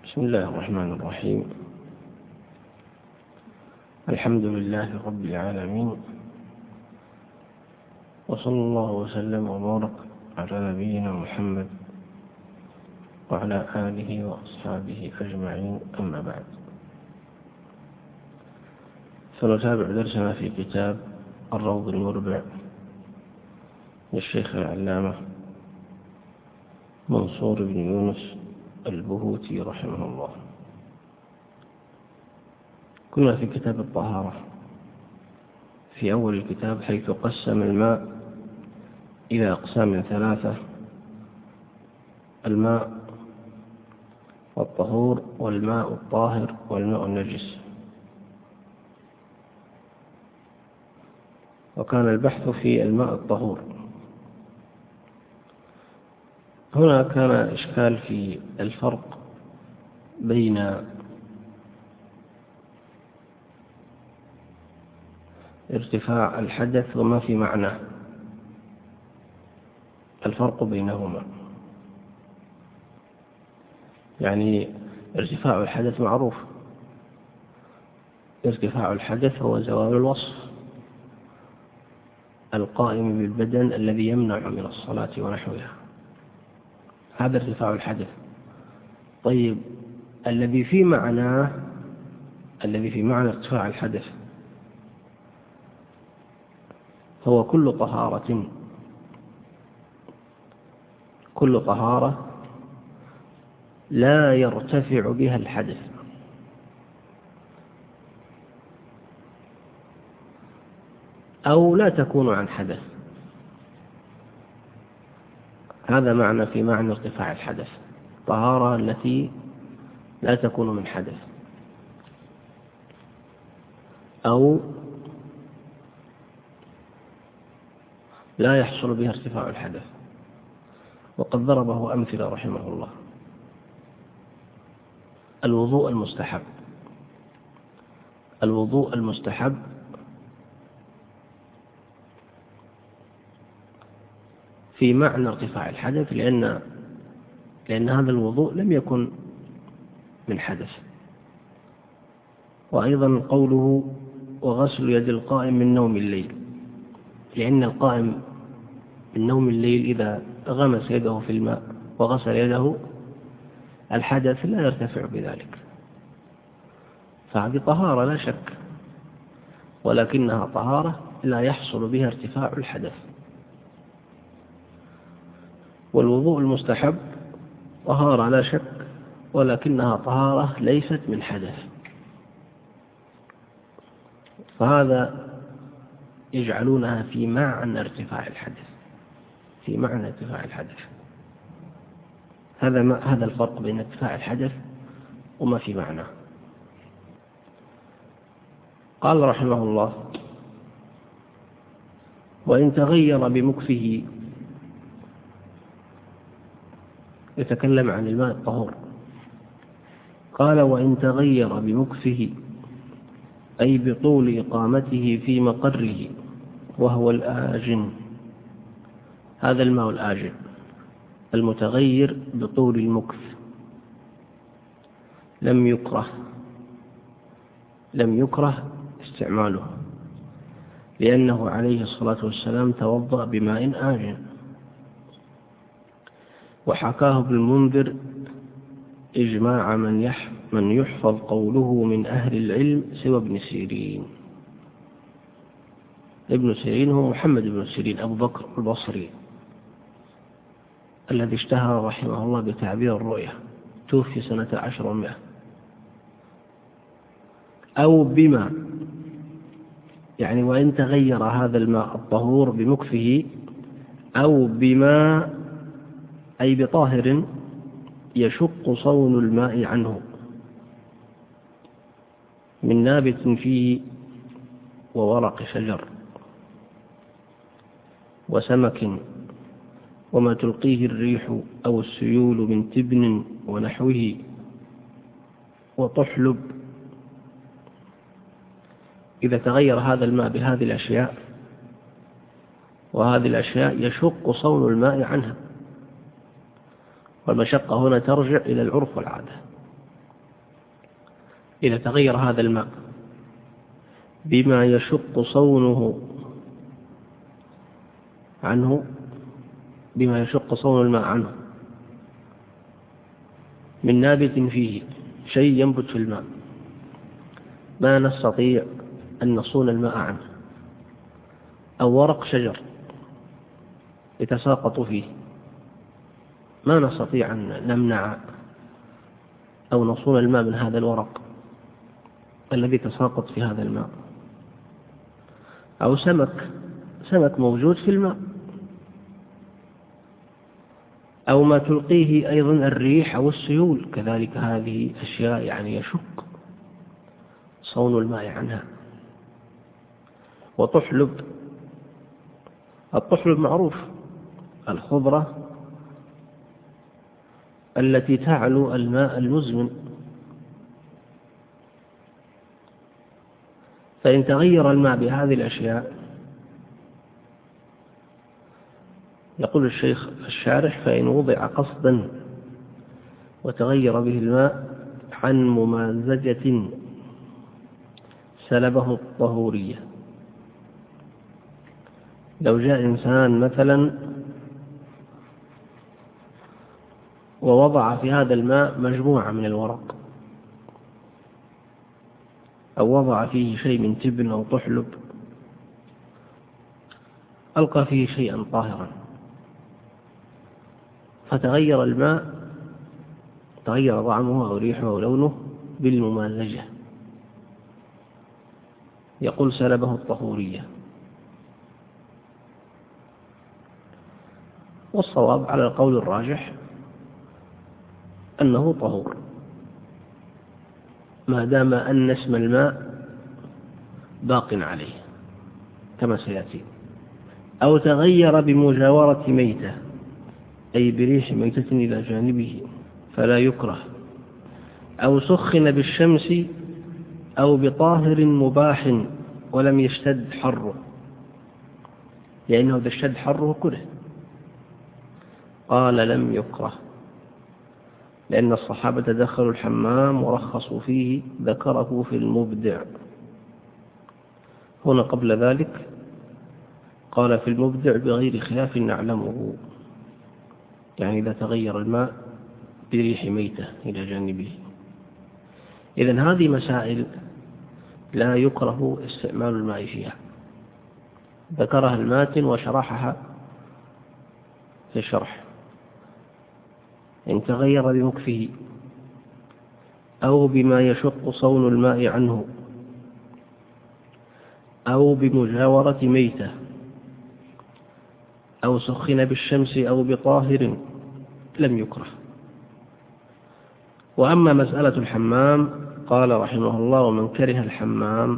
بسم الله الرحمن الرحيم. الحمد لله رب العالمين، وصلى الله وسلم وبارك على نبينا محمد وعلى آله وأصحابه أجمعين، أما بعد. فنتابع درسنا في كتاب الروض المربع للشيخ العلامة منصور بن يونس البهوتي رحمه الله. كنا في كتاب الطهارة في أول الكتاب، حيث قسم الماء إلى أقسام ثلاثة: الماء الطهور، والماء الطاهر، والماء النجس. وكان البحث في الماء الطهور. هنا كان إشكال في الفرق بين ارتفاع الحدث وما في معناه، الفرق بينهما. يعني ارتفاع الحدث معروف، ارتفاع الحدث هو زوال الوصف القائم بالبدن الذي يمنع من الصلاة ونحوها، هذا ارتفاع الحدث. طيب، الذي في معنى ارتفاع الحدث هو كل طهارة لا يرتفع بها الحدث، أو لا تكون عن حدث. هذا معنى في معنى ارتفاع الحدث: طهارة التي لا تكون من حدث، أو لا يحصل بها ارتفاع الحدث. وقد ضربه أمثلة رحمه الله. الوضوء المستحب في معنى ارتفاع الحدث، لأن هذا الوضوء لم يكن من حدث. وأيضا قوله: وغسل يد القائم من نوم الليل، لأن القائم من نوم الليل إذا غمس يده في الماء وغسل يده الحدث لا يرتفع بذلك، فهذه طهارة لا شك، ولكنها طهارة لا يحصل بها ارتفاع الحدث. والوضوء المستحب طهارة لا شك، ولكنها طهارة ليست من حدث، فهذا يجعلونها في معنى ارتفاع الحدث. هذا الفرق بين ارتفاع الحدث وما في معناه. قال رحمه الله: وإن تغير بمكثه. يتكلم عن الماء الطهور. قال: وإن تغير بمكثه، أي بطول إقامته في مقره، وهو الآجن. هذا الماء الآجن المتغير بطول المكث لم يكره استعماله، لأنه عليه الصلاة والسلام توضأ بماء آجن. وحكاه ابن المنذر إجماع من يحفظ قوله من أهل العلم سوى ابن سيرين. ابن سيرين هو محمد بن سيرين أبو بكر البصري، الذي اشتهر رحمه الله بتعبير الرؤية، توفي سنة 1000. أو بما، يعني وإن تغير هذا الماء الطهور بمكفه، أو بما أي بطاهر يشق صون الماء عنه من نابت فيه وورق شجر وسمك وما تلقيه الريح أو السيول من تبن ونحوه وطحلب. إذا تغير هذا الماء بهذه الأشياء، وهذه الأشياء يشق صون الماء عنها، والمشقة هنا ترجع إلى العرف والعادة. إذا تغير هذا الماء بما يشق صونه عنه، بما يشق صون الماء عنه من نابت فيه، شيء ينبت في الماء ما نستطيع أن نصون الماء عنه، أو ورق شجر يتساقط فيه ما نستطيع أن نمنع أو نصون الماء من هذا الورق الذي تساقط في هذا الماء، أو سمك موجود في الماء، أو ما تلقيه أيضا الريح أو السيول، كذلك هذه أشياء يعني يشق صون الماء عنها. وطحلب، الطحلب معروف، الخضرة التي تعلو الماء المزمن، فإن تغير الماء بهذه الأشياء، يقول الشيخ الشارح: فإن وضع قصدا وتغير به الماء عن ممازجة سلبه الطهورية. لو جاء إنسان مثلا ووضع في هذا الماء مجموعة من الورق، أو وضع فيه شيء من تبن أو طحلب، ألقى فيه شيئا طاهرا، فتغير الماء، تغير طعمه أو ريحه أو لونه بالممازجة، يقول سلبه الطهورية. والصواب على القول الراجح أنه طهور ما دام أن اسم الماء باق عليه كما سيأتي، أو تغير بمجاورة ميتة، أي بريح ميتة إلى جانبه فلا يكره، أو سخن بالشمس أو بطاهر مباح ولم يشتد حره، لأنه إذا اشتد حره كره. قال: لم يكره، لأن الصحابة دخلوا الحمام ورخصوا فيه، ذكره في المبدع. هنا قبل ذلك قال في المبدع بغير خلاف نعلمه، يعني إذا تغير الماء بريح ميتة إلى جانبه. إذن هذه مسائل لا يكره استعمال الماء فيها، ذكرها الماتن وشرحها في الشرح. إن تغير بمكفه أو بما يشق صون الماء عنه أو بمجاورة ميتة أو سخن بالشمس أو بطاهر لم يكره. وأما مسألة الحمام قال رحمه الله: ومن كره الحمام،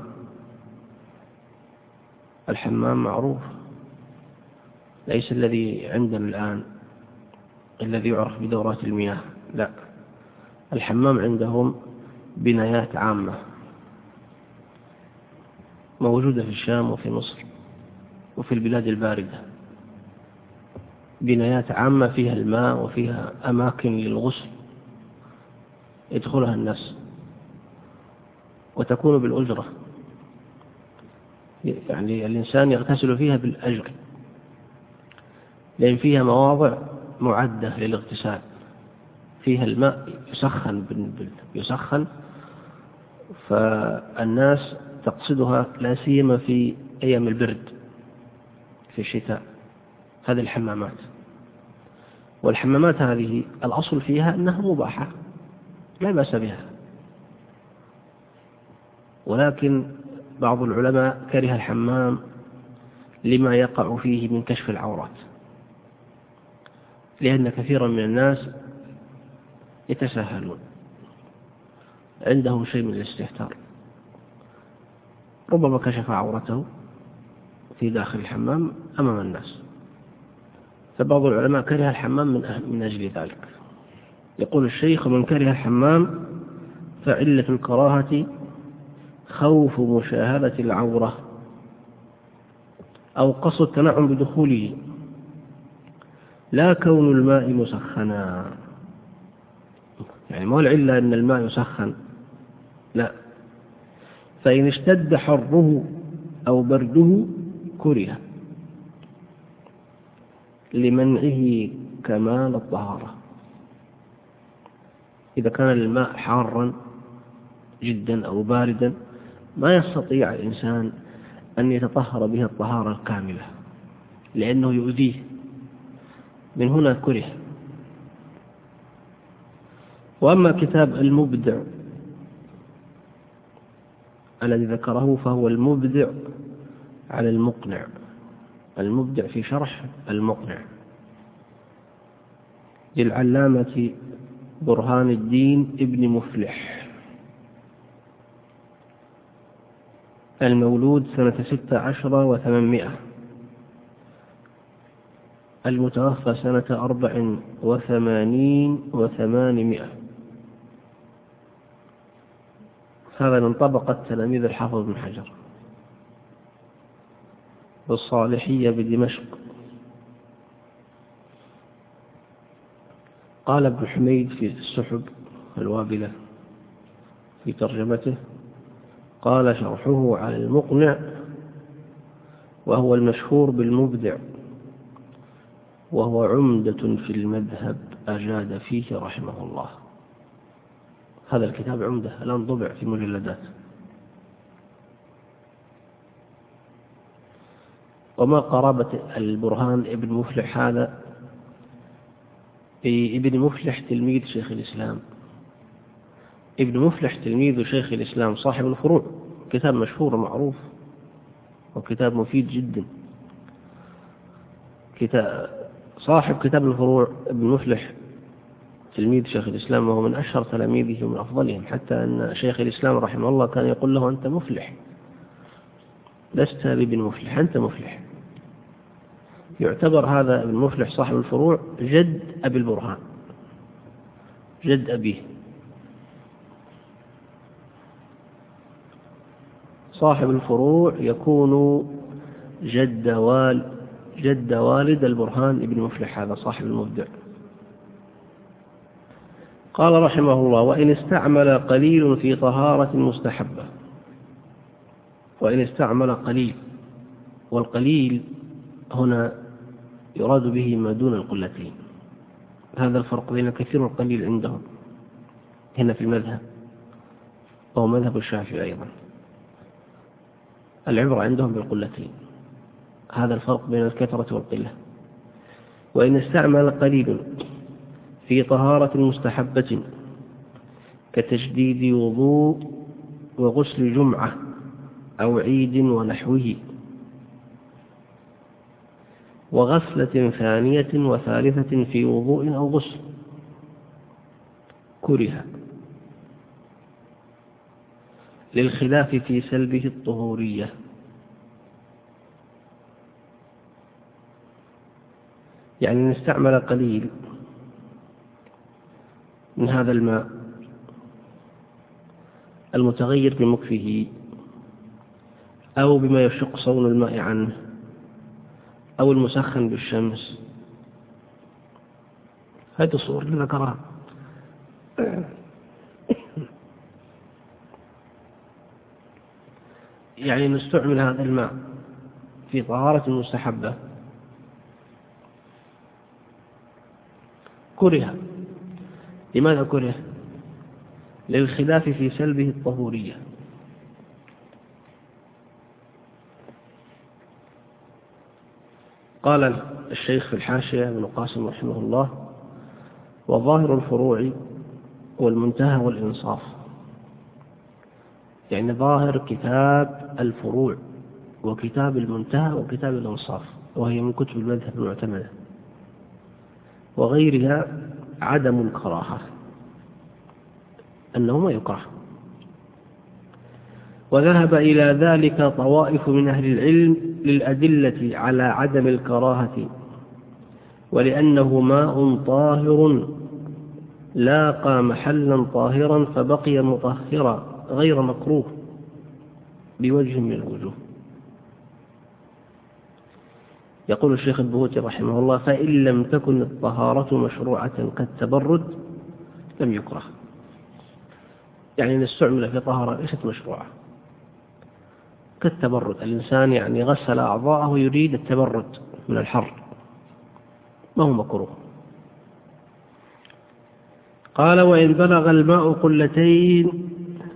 الحمام معروف، ليس الذي عندنا الآن الذي يعرف بدورات المياه، لا، الحمام عندهم بنايات عامة موجودة في الشام وفي مصر وفي البلاد الباردة، بنايات عامة فيها الماء وفيها أماكن للغسل يدخلها الناس، وتكون بالأجرة، يعني الإنسان يغتسل فيها بالأجر، لأن فيها مواضع معدة للاغتسال، فيها الماء يسخن، فالناس تقصدها لا سيما في أيام البرد في الشتاء، هذه الحمامات. والحمامات هذه الأصل فيها أنها مباحة لا بأس بها، ولكن بعض العلماء كره الحمام لما يقع فيه من كشف العورات، لأن كثيرا من الناس يتساهلون، عندهم شيء من الاستهتار، ربما كشف عورته في داخل الحمام أمام الناس، فبعض العلماء كره الحمام من أجل ذلك. يقول الشيخ: من كره الحمام فعلة الكراهة خوف مشاهدة العورة أو قصد التنعم بدخوله، لا كون الماء مسخنا. يعني ما العلة أن الماء يسخن، لا، فإن اشتد حره أو برده كره لمنعه كمال الطهارة. إذا كان الماء حارا جدا أو باردا ما يستطيع الإنسان أن يتطهر به الطهارة الكاملة لأنه يؤذيه، من هنا كره. وأما كتاب المبدع الذي ذكره فهو المبدع على المقنع، المبدع في شرح المقنع للعلامة برهان الدين ابن مفلح، المولود سنة 16 و800، المتوفى سنة 84 و800. هذا من طبقة تلاميذ الحافظ بن حجر بالصالحية بدمشق. قال ابن حميد في السحب الوابلة في ترجمته، قال شرحه على المقنع وهو المشهور بالمبدع، وهو عمدة في المذهب أجاد فيه رحمه الله. هذا الكتاب عمدة، الآن طبع في مجلدات. وما قرابة البرهان ابن مفلح هذا؟ ابن مفلح تلميذ شيخ الإسلام، ابن مفلح تلميذ شيخ الإسلام صاحب الفروع، كتاب مشهور ومعروف وكتاب مفيد جدا. صاحب كتاب الفروع ابن مفلح تلميذ شيخ الإسلام، وهو من أشهر تلاميذه ومن أفضلهم، حتى أن شيخ الإسلام رحمه الله كان يقول له: أنت مفلح، لست بابن مفلح، أنت مفلح. يعتبر هذا ابن مفلح صاحب الفروع جد أبي البرهان، جد أبيه. صاحب الفروع يكون جد والد البرهان ابن مفلح، هذا صاحب المبدع. قال رحمه الله: وإن استعمل قليل في طهارة مستحبة. وإن استعمل قليل، والقليل هنا يراد به ما دون القلتين. هذا الفرق بين الكثير والقليل عندهم هنا في المذهب، وهو مذهب الشافعي أيضا. العبرة عندهم بالقلتين، هذا الفرق بين الكثرة والقلة. وإن استعمل قليل في طهارة مستحبة كتجديد وضوء وغسل جمعة أو عيد ونحوه، وغسلة ثانية وثالثة في وضوء أو غسل، كره للخلاف في سلبه الطهورية. يعني إن استعمل قليل من هذا الماء المتغير بمكفه أو بما يشق صون الماء عنه أو المسخن بالشمس، هذه الصور اللي ذكرها. يعني نستعمل هذا الماء في طهارة مستحبة كره. لماذا كره؟ للخلاف في سلبه الطهورية. قال الشيخ في الحاشية ابن قاسم رحمه الله: وظاهر الفروع والمنتهى والإنصاف. يعني ظاهر كتاب الفروع وكتاب المنتهى وكتاب الإنصاف، وهي من كتب المذهب المعتمدة وغيرها، عدم الكراهة، أنه ما يكره. وذهب إلى ذلك طوائف من أهل العلم للأدلة على عدم الكراهة، ولأنه ماء طاهر لاقى محلا طاهرا فبقي مطهرا غير مكروه بوجه من الوجوه. يقول الشيخ البهوتي رحمه الله: فإن لم تكن الطهارة مشروعة كالتبرد لم يكره. يعني إن استعمل في طهارة ليست مشروعة، كالتبرد. الإنسان يعني غسل أعضاءه ويريد التبرد من الحر، ما هو مكروه. قال وإن بلغ الماء قلتين.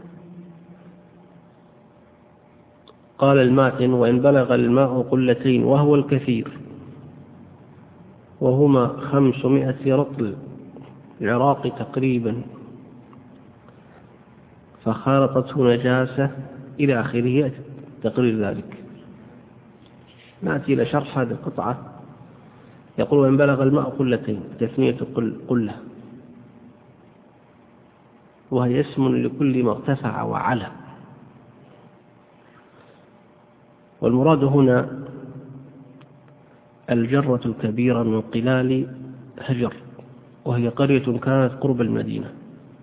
قال الماتن وإن بلغ الماء قلتين وهو الكثير وهما 500 رطل العراق تقريبا فخالطته نجاسة إلى آخره تقرير ذلك. نأتي إلى شرح هذه القطعة. يقول وإن بلغ الماء قلتين، تثنية قلة، وهي اسم لكل ما ارتفع وعلى. والمراد هنا الجرة الكبيرة من قلال هجر، وهي قرية كانت قرب المدينة،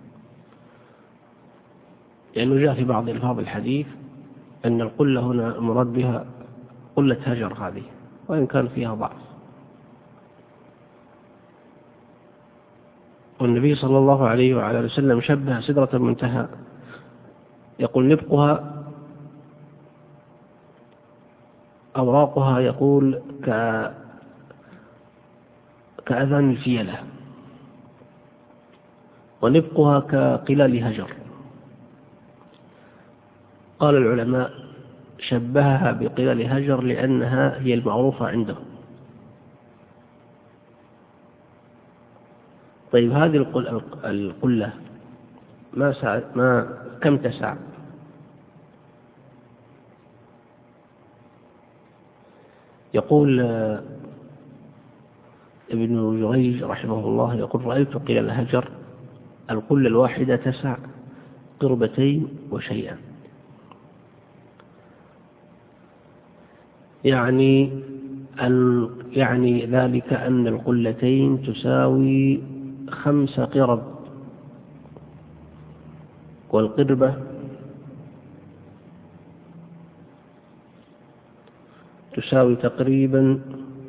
لأنه جاء في بعض ألفاظ الحديث أن القلة هنا مراد بها قلة هجر هذه، وإن كان فيها ضعف. والنبي صلى الله عليه وعلى وسلم شبه سدرة المنتهى، يقول نبقها أوراقها يقول كأذان الفيلة، ونبقها كقلال هجر. قال العلماء شبهها بقلال هجر لأنها هي المعروفة عندهم. طيب هذه القلة كم تسع؟ يقول ابن جريج رحمه الله يقول رأيت قلال الهجر القلة الواحدة تسع قربتين وشيئا، يعني ذلك أن القلتين تساوي 5 قرب، والقربة تساوي تقريبا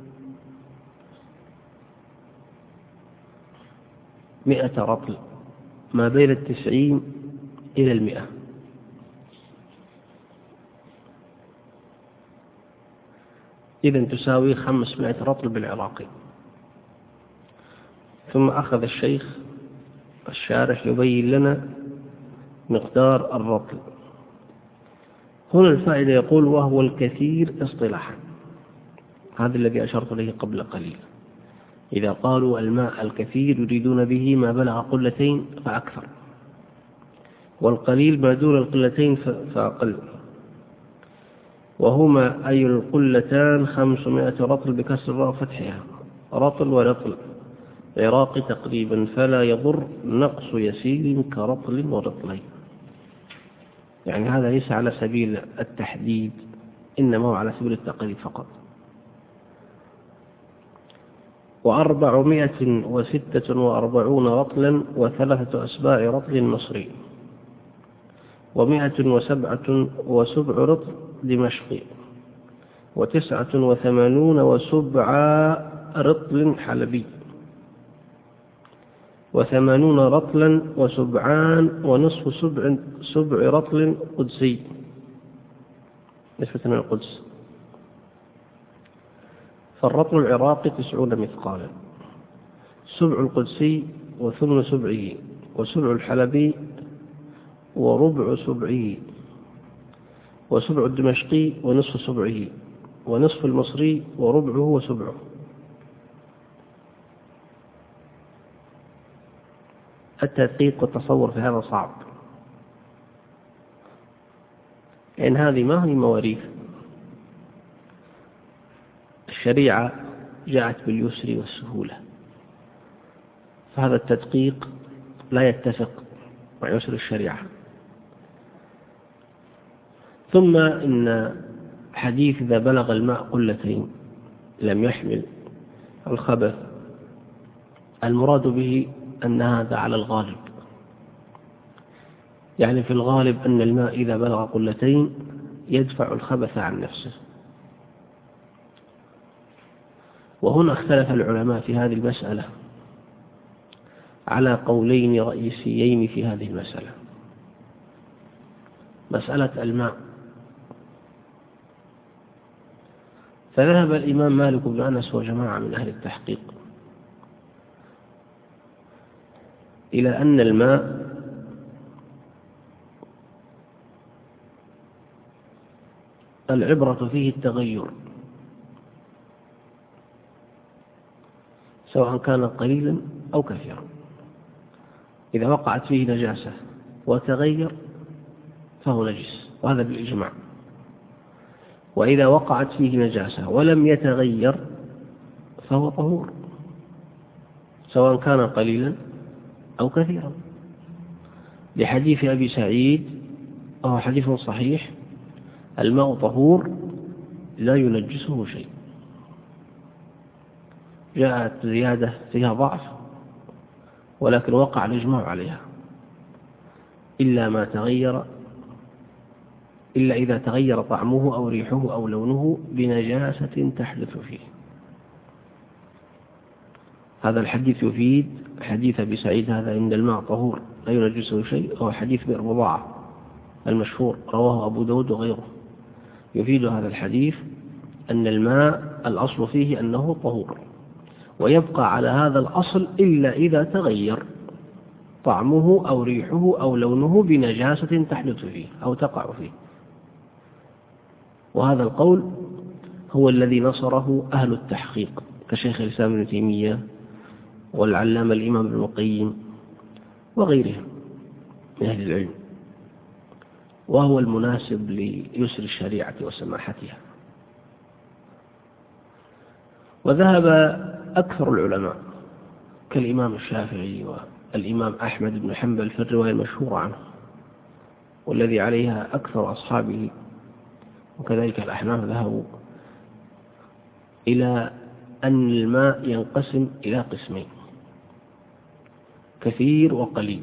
100 رطل، ما بين 90 إلى 100. إذن تساوي 500 رطل بالعراقي. ثم أخذ الشيخ الشارح يبين لنا مقدار الرطل. هنا الفائدة يقول وهو الكثير اصطلاحا، هذا الذي أشرت إليه قبل قليل. إذا قالوا الماء الكثير يريدون به ما بلغ قلتين فأكثر، والقليل ما دون القلتين فأقل. وهما أي القلتان 500 رطل بكسر الراء وفتحها، رطل ورطل عراقي تقريبا، فلا يضر نقص يسير كرطل ورطلين. يعني هذا ليس على سبيل التحديد، إنما هو على سبيل التقريب فقط. 446 رطلا و3 أسباع رطل مصري، 177 رطل دمشقي، 89 رطل حلبي، 80 رطلا وسبعان ونصف سبع رطل قدسي نسبة من القدس. فالرطل العراقي 90 مثقالا، سبع القدسي وثمن سبعه، وسبع الحلبي وربع سبعه، وسبع الدمشقي ونصف سبعه، ونصف المصري وربعه وسبعه. التدقيق والتصور في هذا صعب، لأن هذه ما هي مواريث. الشريعة جاءت باليسر والسهولة، فهذا التدقيق لا يتفق مع يسر الشريعة. ثم إن حديث إذا بلغ الماء قلتين لم يحمل الخبث، المراد به أن هذا على الغالب، يعني في الغالب أن الماء إذا بلغ قلتين يدفع الخبث عن نفسه. وهنا اختلف العلماء في هذه المسألة على قولين رئيسيين في هذه المسألة. مسألة الماء. فذهب الإمام مالك بن أنس وجماعة من أهل التحقيق إلى أن الماء العبرة فيه التغير، سواء كان قليلا أو كثيرا. إذا وقعت فيه نجاسة وتغير فهو نجس، وهذا بالإجماع. وإذا وقعت فيه نجاسة ولم يتغير فهو طهور، سواء كان قليلا أو كثيرا، لحديث أبي سعيد وهو حديث صحيح: الماء طهور لا ينجسه شيء. جاءت زيادة فيها ضعف، ولكن وقع الإجماع عليها، إلا إذا تغير طعمه أو ريحه أو لونه بنجاسة تحدث فيه. هذا الحديث يفيد حديث أبي سعيد هذا: إن الماء طهور لا ينجسه شيء، هو حديث بئر بضاعة المشهور رواه أبو داود وغيره. يفيد هذا الحديث أن الماء الأصل فيه أنه طهور، ويبقى على هذا الأصل إلا إذا تغير طعمه أو ريحه أو لونه بنجاسة تحدث فيه أو تقع فيه. وهذا القول هو الذي نصره أهل التحقيق كشيخ الإسلام ابن تيمية والعلامة الإمام ابن القيم وغيرهم من أهل العلم، وهو المناسب ليسر الشريعة وسماحتها. وذهب أكثر العلماء كالإمام الشافعي والإمام أحمد بن حنبل في الرواية المشهورة عنه، والذي عليها أكثر أصحابه، وكذلك الأحناف، ذهبوا إلى أن الماء ينقسم إلى قسمين: كثير وقليل.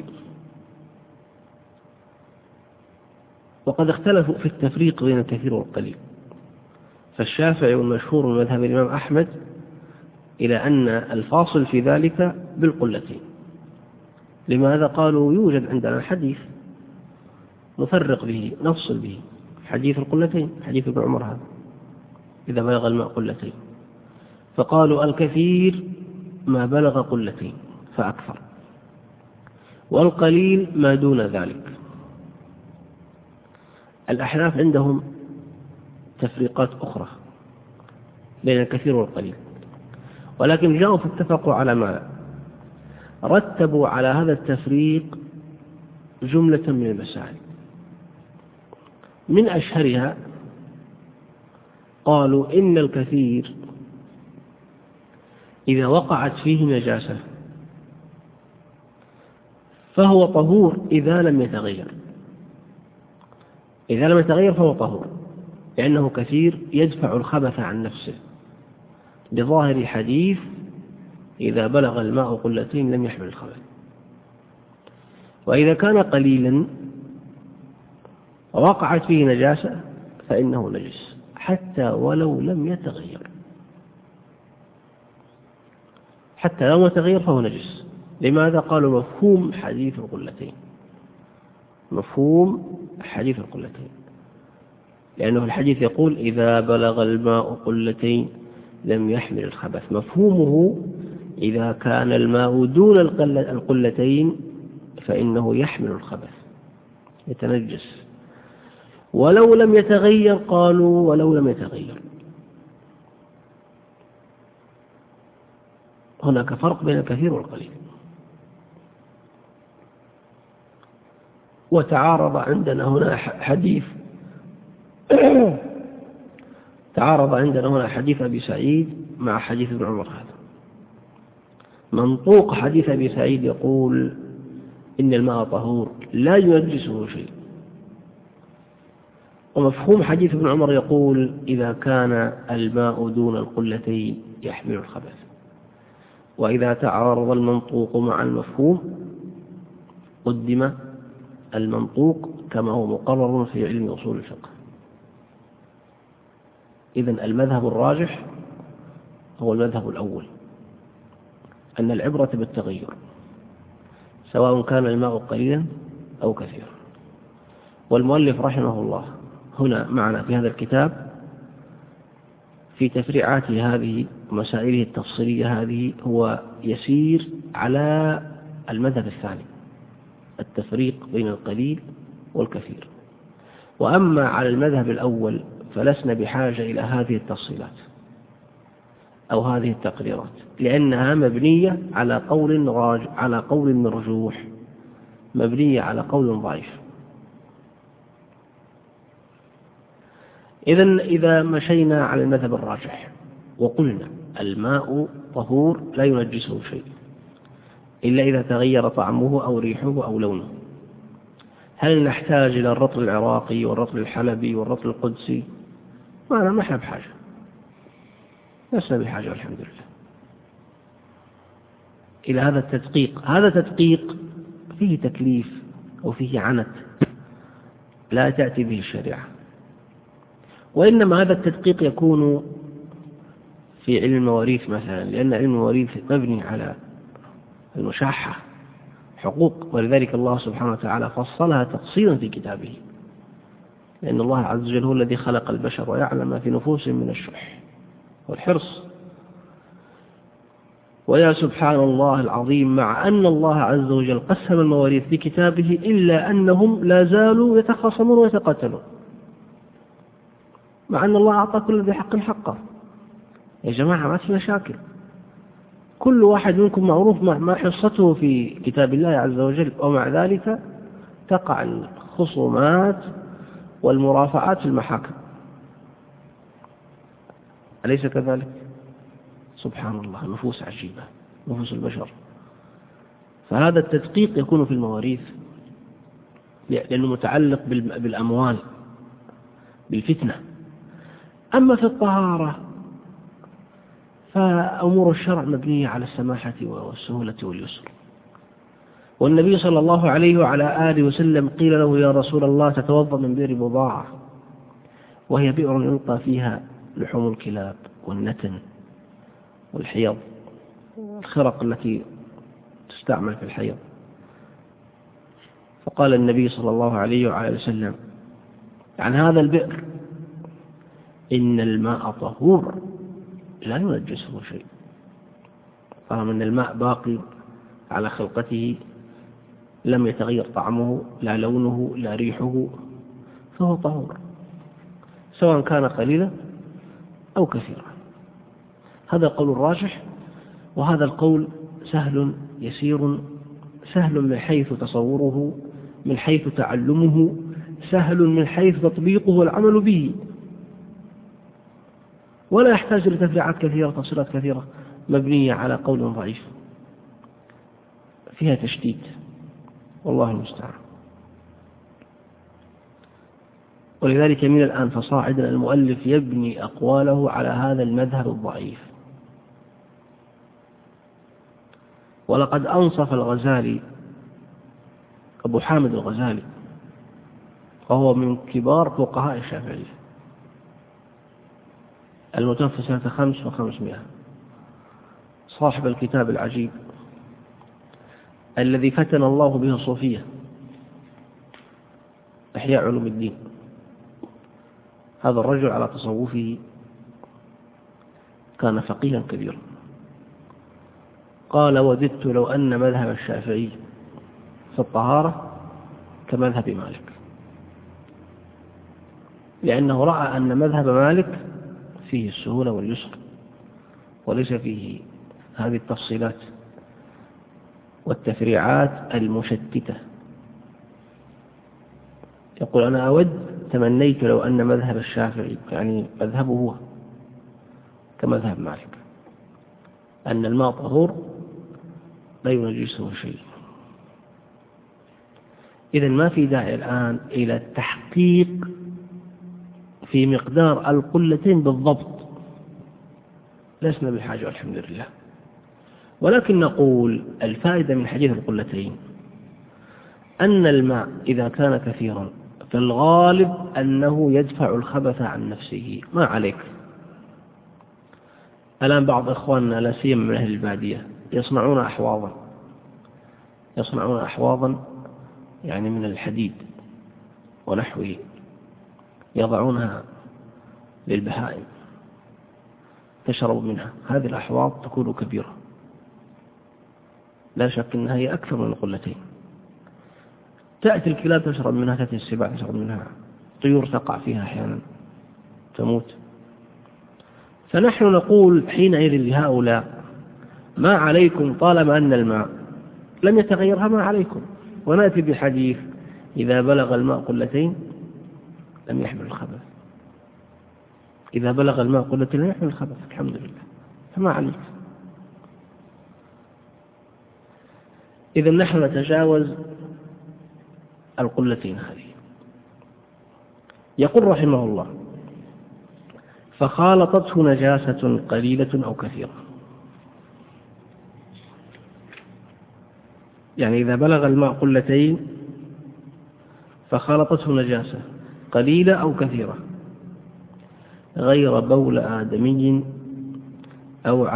وقد اختلفوا في التفريق بين الكثير والقليل. فالشافعي والمشهور من مذهب الإمام أحمد إلى أن الفاصل في ذلك بالقلتين. لماذا؟ قالوا: يوجد عندنا حديث نفرق به نفصل به، حديث القلتين، حديث ابن عمر هذا إذا بلغ الماء قلتين. فقالوا: الكثير ما بلغ قلتين فأكثر، والقليل ما دون ذلك. الأحناف عندهم تفريقات أخرى بين الكثير والقليل، ولكن جاءوا فاتفقوا على ما رتبوا على هذا التفريق جملة من المسائل. من أشهرها قالوا: إن الكثير إذا وقعت فيه نجاسة فهو طهور إذا لم يتغير. إذا لم يتغير فهو طهور، لأنه كثير يدفع الخبث عن نفسه، بظاهر حديث: إذا بلغ الماء قلتين لم يحمل الخبث. وإذا كان قليلا ووقعت فيه نجاسة فإنه نجس حتى ولو لم يتغير، حتى لو يتغير فهو نجس. لماذا؟ قالوا: مفهوم حديث القلتين، مفهوم حديث القلتين، لأنه الحديث يقول: إذا بلغ الماء قلتين لم يحمل الخبث. مفهومه: إذا كان الماء دون القلتين فإنه يحمل الخبث، يتنجس. ولو لم يتغير، قالوا: ولو لم يتغير. هناك فرق بين الكثير والقليل. وتعارض عندنا هنا حديث تعارض عندنا هنا حديث أبي سعيد مع حديث ابن عمر هذا. منطوق حديث أبي سعيد يقول: إن الماء طهور لا ينجسه شيء. ومفهوم حديث ابن عمر يقول: إذا كان الماء دون القلتين يحمل الخبث. وإذا تعارض المنطوق مع المفهوم قدم المنطوق كما هو مقرر في علم أصول الفقه. إذن المذهب الراجح هو المذهب الأول، أن العبرة بالتغير، سواء كان الماء قليلا أو كثيرا. والمؤلف رحمه الله هنا معنا في هذا الكتاب في تفريعاته هذه ومسائله التفصيلية هذه هو يسير على المذهب الثاني، التفريق بين القليل والكثير. وأما على المذهب الأول فلسنا بحاجة إلى هذه التفصيلات أو هذه التقريرات، لأنها مبنية على قول مرجوح، مبنية على قول ضعيف. إذا مشينا على المذهب الراجح وقلنا الماء طهور لا ينجسه شيء إلا إذا تغير طعمه أو ريحه أو لونه، هل نحتاج إلى الرطل العراقي والرطل الحلبي والرطل القدسي؟ ما احنا بحاجة، لسنا بحاجة والحمد لله إلى هذا التدقيق. هذا تدقيق فيه تكليف أو فيه عنت لا تأتي به الشريعة، وإنما هذا التدقيق يكون في علم المواريث مثلا، لأن علم المواريث مبني على المشاحة حقوق، ولذلك الله سبحانه وتعالى فصلها تفصيلا في كتابه، لأن الله عز وجل هو الذي خلق البشر ويعلم ما في نفوسهم من الشح والحرص. ويا سبحان الله العظيم، مع أن الله عز وجل قسم المواريث في كتابه إلا أنهم لا زالوا يتخاصمون ويتقاتلون، مع أن الله أعطى كل ذي حق حقه. يا جماعة ما في مشاكل، كل واحد منكم معروف ما حصته في كتاب الله عز وجل، ومع ذلك تقع الخصومات والمرافعات في المحاكم، أليس كذلك؟ سبحان الله، نفوس عجيبة، نفوس البشر. فهذا التدقيق يكون في المواريث لأنه متعلق بالأموال، بالفتنة. أما في الطهارة فأمور الشرع مبنية على السماحة والسهولة واليسر. والنبي صلى الله عليه وعلى آله وسلم قيل له يا رسول الله تتوضأ من بئر بضاعة، وهي بئر يلقى فيها لحوم الكلاب والنتن والحيض، الخرق التي تستعمل في الحيض. فقال النبي صلى الله عليه وعلى وسلم عن هذا البئر إن الماء طهور لا ينجسه شيء، فهم أن الماء باقي على خلقته، لم يتغير طعمه لا لونه لا ريحه، فهو طهور سواء كان قليلا أو كثيرا. هذا القول الراجح، وهذا القول سهل يسير، سهل من حيث تصوره، من حيث تعلمه، سهل من حيث تطبيقه والعمل به، ولا يحتاج لتفريعات كثيرة تفصيلات كثيرة مبنية على قول ضعيف فيها تشديد، والله المستعان. ولذلك من الآن فصاعدا المؤلف يبني أقواله على هذا المذهب الضعيف. ولقد أنصف الغزالي أبو حامد الغزالي، وهو من كبار فقهاء الشافعية، المتوفى سنة 500، صاحب الكتاب العجيب الذي فتن الله به الصوفية، إحياء علوم الدين. هذا الرجل على تصوفه كان فقيها كبيرا. قال وددت لو أن مذهب الشافعي في الطهارة كمذهب مالك، لأنه رأى أن مذهب مالك فيه السهولة واليسر وليس فيه هذه التفصيلات والتفريعات المشتتة. يقول أنا تمنيت لو أن مذهب الشافعي يعني مذهبه هو كمذهب مالك، أن الماء طهور لا ينجسه شيء. إذن ما في داعي الآن إلى التحقيق في مقدار القلتين بالضبط، لسنا بالحاجة والحمد لله. ولكن نقول الفائدة من حديث القلتين أن الماء إذا كان كثيرا فالغالب أنه يدفع الخبث عن نفسه، ما عليك. الآن بعض إخواننا لا سيما من أهل البادية يصنعون أحواضا يعني من الحديد، ونحوه يضعونها للبهائم تشرب منها، هذه الأحواض تكون كبيرة لا شك أنها هي أكثر من القلتين. تأتي الكلاب تشرب منها، تأتي السباع تشرب منها، طيور تقع فيها أحيانا تموت. فنحن نقول حينئذ لهؤلاء ما عليكم طالما أن الماء لم يتغيرها ما عليكم، ونأتي بحديث إذا بلغ الماء قلتين لم يحمل الخبث، إذا بلغ الماء قلتين لم يحمل الخبث، الحمد لله، فما عليك. إذا نحن نتجاوز القلتين هذه. يقول رحمه الله فخالطته نجاسة قليلة أو كثيرة، يعني إذا بلغ الماء قلتين فخالطته نجاسة قليلة أو كثيرة غير بول آدمي أو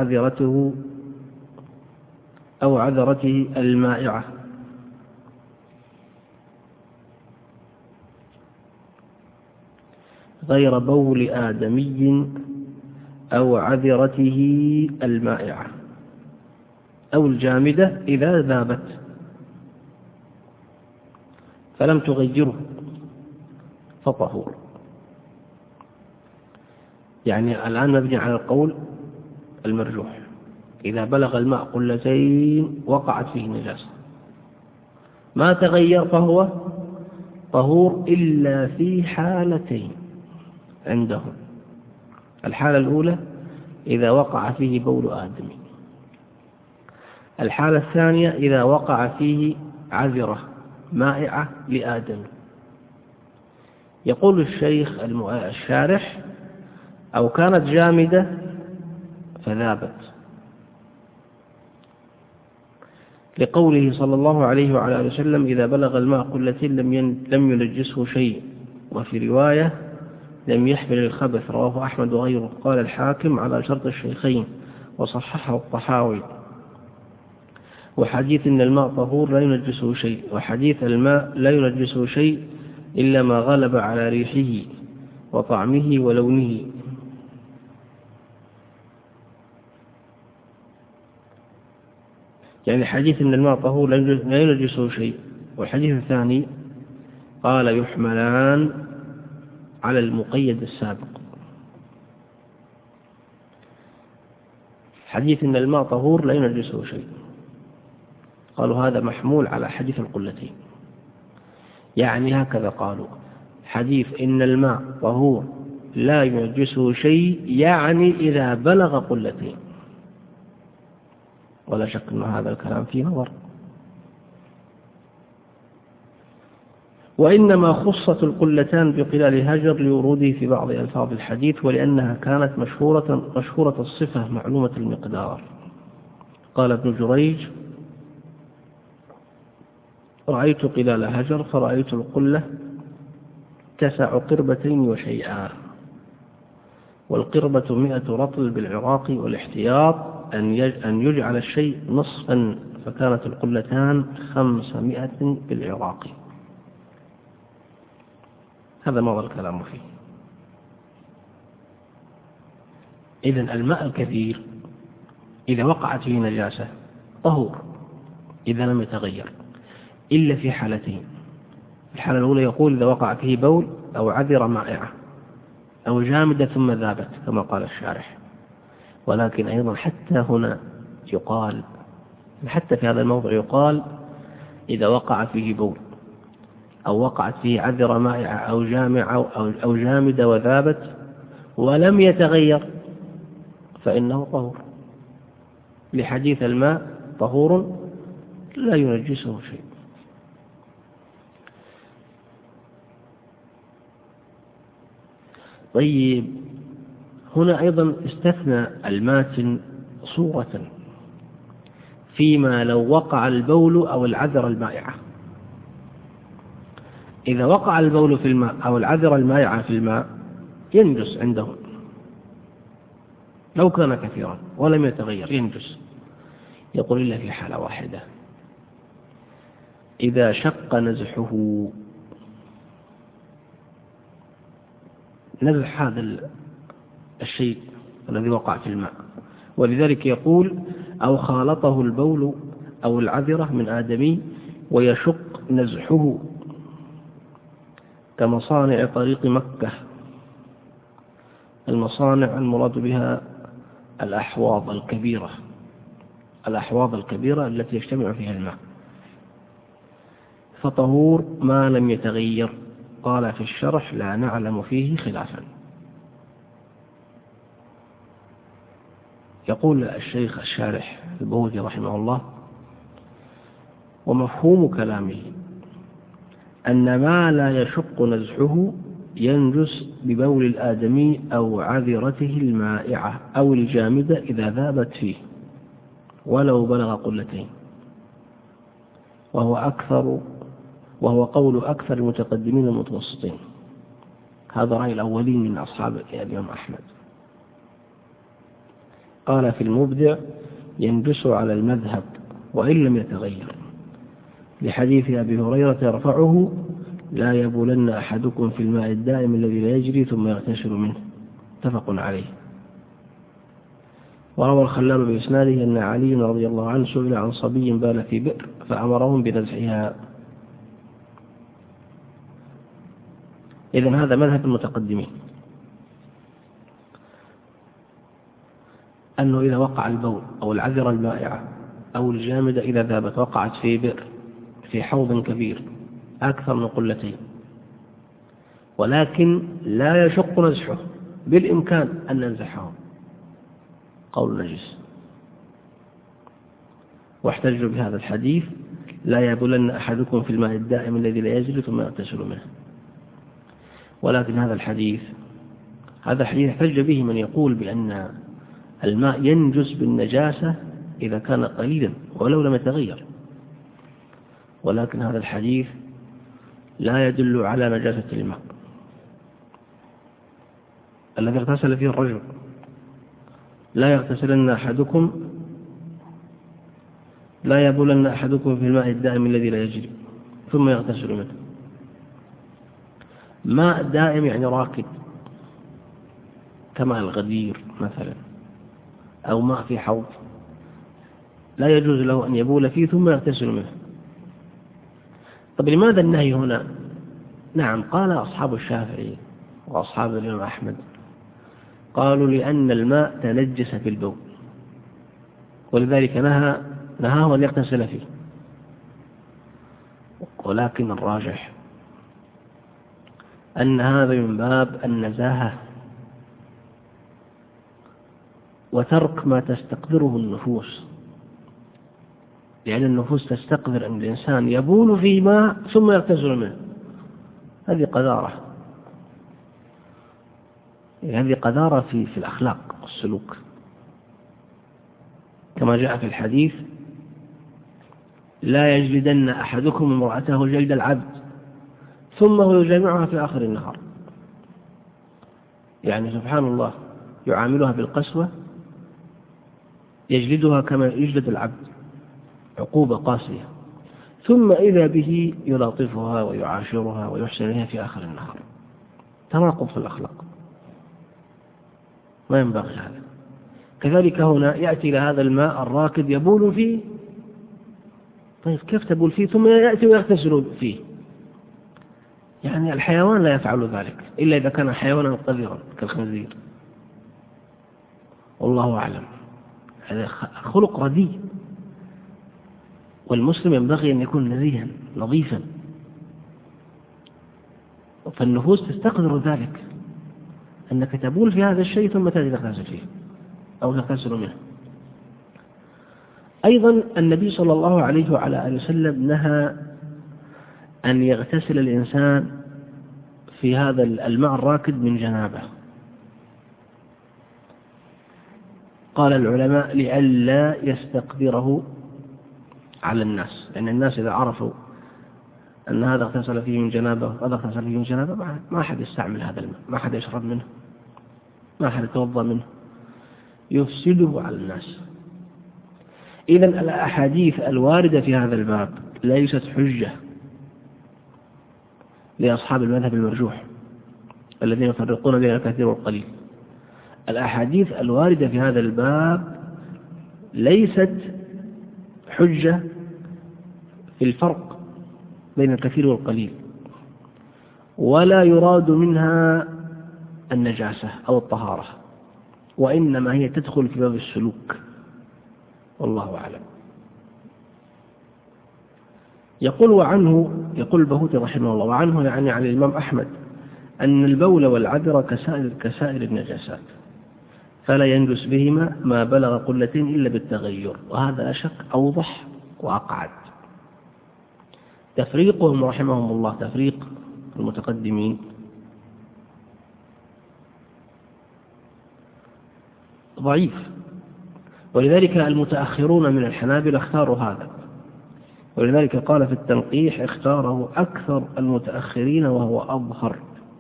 عذرته المائعة، غير بول آدمي أو عذرته المائعة أو الجامدة إذا ذابت فلم تغيره فطهور. يعني الآن مبني على القول المرجوح، إذا بلغ الماء قلتين وقعت فيه نجاسة ما تغير فهو طهور إلا في حالتين عندهم. الحالة الأولى إذا وقع فيه بول آدمي، الحالة الثانية إذا وقع فيه عذرة مائعة لآدم. يقول الشيخ الشارح أو كانت جامدة فذابت، لقوله صلى الله عليه وعلى آله وسلم إذا بلغ الماء قلتين لم ينجسه شيء، وفي رواية لم يحمل الخبث، رواه أحمد وغيره. قال الحاكم على شرط الشيخين وصححه الطحاوي. وحديث إن الماء طهور لا ينجسه شيء، وحديث الماء لا ينجسه شيء إلا ما غلب على ريحه وطعمه ولونه. يعني حديث إن الماء طهور لا ينجسه شيء، والحديث الثاني قال يحملان على المقيد السابق. حديث إن الماء طهور لا ينجسه شيء قالوا هذا محمول على حديث القلتين، يعني هكذا قالوا حديث إن الماء طهور لا ينجسه شيء يعني إذا بلغ قلتين، ولا شك أن هذا الكلام فيه نظر. وإنما خصت القلتان بقلال هجر لوروده في بعض ألفاظ الحديث، ولأنها كانت مشهورة الصفة معلومة المقدار. قال ابن جريج رأيت قلال هجر فرأيت القلة تسع قربتين وشيئا، والقربة 100 رطل بالعراق، والاحتياط أن يجعل الشيء نصفا، فكانت القلتان 500 بالعراق. هذا مضى الكلام فيه. إذن الماء الكثير إذا وقعت فيه نجاسة طهور إذا لم يتغير إلا في حالتين. الحالة الأولى يقول إذا وقع فيه بول أو عذرة مائعة أو جامدة ثم ذابت كما قال الشارح. ولكن أيضا حتى هنا يقال، حتى في هذا الموضع يقال إذا وقع فيه بول أو وقعت فيه عذرة مائعة أو جامدة وذابت ولم يتغير فإنه طهور، لحديث الماء طهور لا ينجسه شيء. طيب هنا أيضا استثنى الماتن صورة فيما لو وقع البول أو العذرة المائعة. إذا وقع البول في الماء أو العذرة المائعة في الماء ينجس عندهم لو كان كثيرا ولم يتغير ينجس. يقول إلا في حالة واحدة، إذا شق نزحه نزح هذا الشيء الذي وقع في الماء. ولذلك يقول أو خالطه البول أو العذرة من آدمي ويشق نزحه كمصانع طريق مكة. المصانع المراد بها الأحواض الكبيرة، الأحواض الكبيرة التي يجتمع فيها الماء. فطهور ما لم يتغير. قال في الشرح لا نعلم فيه خلافا. يقول الشيخ الشارح البهوتي رحمه الله: ومفهوم كلامه أن ما لا يشق نزحه ينجس ببول الآدمي أو عذرته المائعة أو الجامدة إذا ذابت فيه ولو بلغ قلتين، وهو قول أكثر المتقدمين المتوسطين. هذا رأي الأولين من أصحاب الإمام أحمد. قال في المبدع: ينجس على المذهب وإن لم يتغير، لحديث أبي هريرة يرفعه: لا يبولن أحدكم في الماء الدائم الذي لا يجري ثم يغتسل منه. متفق عليه. وروى الخلال بإسناده أن علي رضي الله عنه سئل عن صبي بال في بئر فأمرهم بنزعها. إذن هذا مذهب المتقدمين، أنه إذا وقع البول أو العذرة المائعة أو الجامدة إذا ذابت وقعت في بئر في حوض كبير أكثر من قلتين، ولكن لا يشق نزحه، بالإمكان أن ننزحه، قول نجس. واحتجوا بهذا الحديث: لا يبولن أحدكم في الماء الدائم الذي لا يجري ثم يغتسل منه. ولكن هذا الحديث احتج به من يقول بأن الماء ينجس بالنجاسة إذا كان قليلا ولو لم يتغير، ولكن هذا الحديث لا يدل على نجاسة الماء الذي اغتسل فيه الرجل. لا يبولن أحدكم في الماء الدائم الذي لا يجري ثم يغتسل منه. ماء دائم يعني راكد، كماء الغدير مثلا، أو ماء في حوض، لا يجوز له أن يبول فيه ثم يغتسل منه. طب لماذا النهي هنا؟ نعم، قال أصحاب الشافعي وأصحاب الإمام أحمد، قالوا لأن الماء تنجس بالبول، ولذلك نهاه أن يغتسل فيه. ولكن الراجح أن هذا من باب النزاهة وترك ما تستقدره النفوس، لأن النفوس تستقدر أن الإنسان يبول في ماء ثم يغتسل منه. هذه قذارة، هذه قذارة في الأخلاق والسلوك، كما جاء في الحديث: لا يجلدن أحدكم امرأته جلد العبد ثم هو يجامعها في آخر النهار. يعني سبحان الله، يعاملها بالقسوة، يجلدها كما يجلد العبد، عقوبة قاسية، ثم إذا به يلاطفها ويعاشرها ويحسن إليها في آخر النهار. تناقض في الأخلاق، ما ينبغي هذا. كذلك هنا يأتي إلى هذا الماء الراكد يبول فيه. طيب كيف تبول فيه ثم يأتي ويغتسل فيه؟ يعني الحيوان لا يفعل ذلك إلا إذا كان حيوانا قذرا كالخنزير، والله أعلم. هذا خلق رديء، والمسلم ينبغي أن يكون نزيها نظيفا، فالنفوس تستقدر ذلك، أنك تبول في هذا الشيء ثم تأتي تغتسل فيه أو تغتسل منه. أيضا النبي صلى الله عليه وعلى آله وسلم نهى أن يغتسل الإنسان في هذا الماء الراكد من جنابه. قال العلماء: لئلا يستقدره على الناس، لأن الناس إذا عرفوا أن هذا اغتسل فيه من جنابه وهذا اغتسل فيه من جنابه ما أحد يستعمل هذا الماء، ما أحد يشرب منه، ما أحد يتوضأ منه، يفسده على الناس. إذن الأحاديث الواردة في هذا الباب ليست حجة لأصحاب المذهب المرجوح، الذين يفرقون بين الكثير والقليل. الأحاديث الواردة في هذا الباب ليست حجة في الفرق بين الكثير والقليل، ولا يراد منها النجاسة أو الطهارة، وإنما هي تدخل في باب السلوك، والله أعلم. يقول البهوتي رحمه الله: وعنه يعني عن الإمام أحمد أن البول والعذر كسائر النجاسات، فلا ينجس بهما ما بلغ قلتين إلا بالتغير. وهذا أشق أوضح وأقعد. تفريقهم رحمهم الله، تفريق المتقدمين، ضعيف، ولذلك المتأخرون من الحنابلة اختاروا هذا، ولذلك قال في التنقيح: اختاره أكثر المتأخرين وهو أظهر.